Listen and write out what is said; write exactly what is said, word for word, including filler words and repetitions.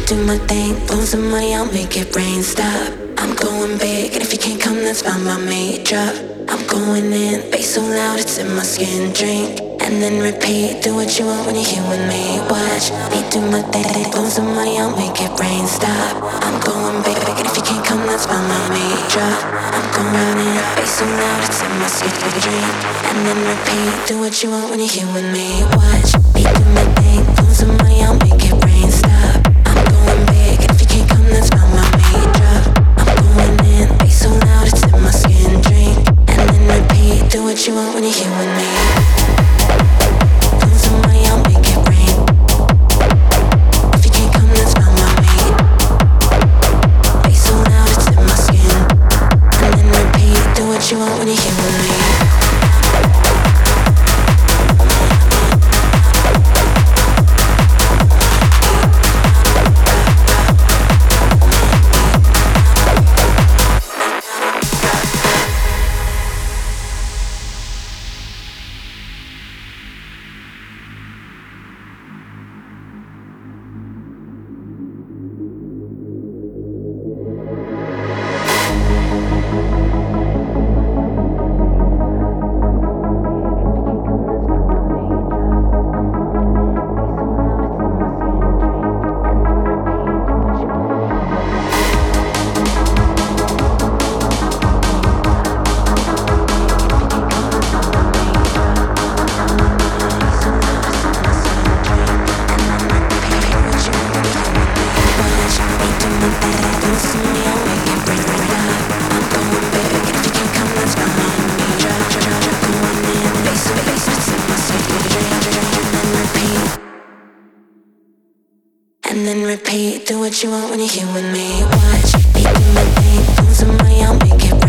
do my thing, blow some money, I'll make it rain, stop. I'm going big, and if you can't come, that's fine by me, drop. I'm going in, bass so loud, it's in my skin, drink. And then repeat, do what you want when you're here with me, watch me do my thing, blow some money, I'll make it rain, stop. I'm going big, and if you can't come, that's fine by me, drop. I'm going in, bass so loud, it's in my skin, drink. And then repeat, do what you want when you're here with me, watch me do my thing, blow some money, I'll make it rain, stop. I'm going big, and if you can't come, that's fine by me, drop. I'm going in, bass so loud, it's in my skin, drink. And then repeat, do what you want when you're here with me. Blow some money, I'll make it rain. If you can't come, that's fine by me. Bass so loud, it's in my skin. And then repeat, do what you want when you're here with me. And then repeat, do what you want when you're here with me. Watch me do my thing, blow some money, I'll make it